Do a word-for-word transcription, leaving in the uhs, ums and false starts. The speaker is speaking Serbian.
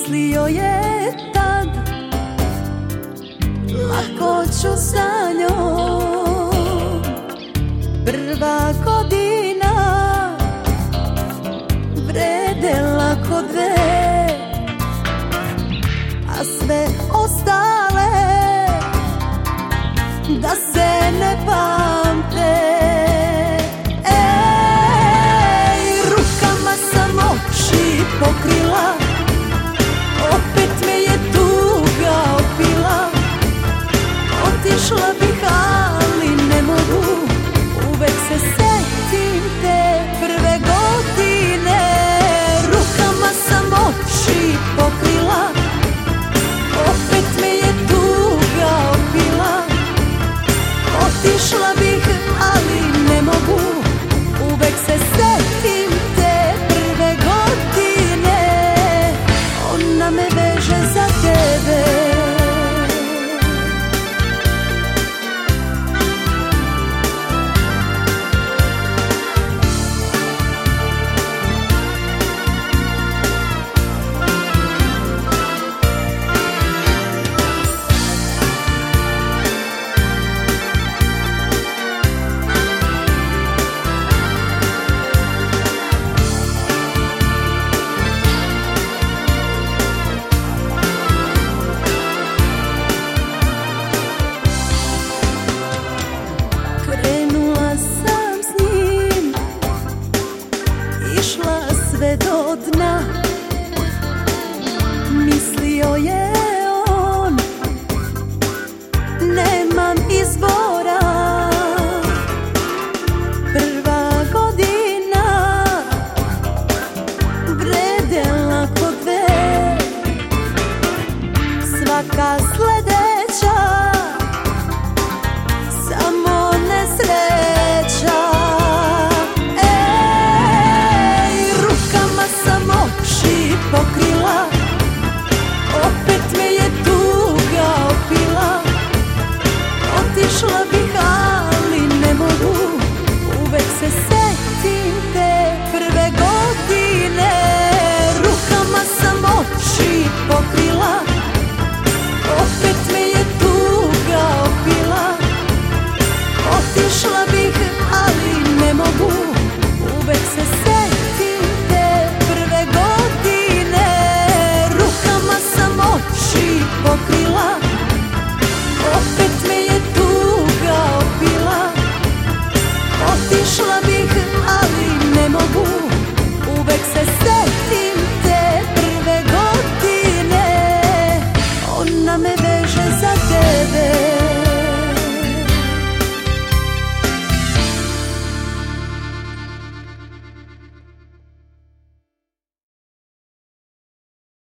Mislio je tad lako ću sa njom, prva godina vredela ko dve, a sve ostale da se ne pamte. Ej, rukama sam oči pokrila, opet me je tuga opila. Otišla bih, ali ne mogu, uvek se setim te prve godine. Rukama sam oči pokrila, opet me je tuga opila. Otišla bih, ali ne mogu, uvek se setim te prve godine. Ona me veže za tebe. Sve do dna, mislio je on, nemam izbora. Prva godina vredela ko dve, svaka sledeća samo nesreća. Pokrila, opet me je tuga opila. Otišla bih, ali ne mogu, uvek se setim te prve godine. Rukama sam oči pokrila.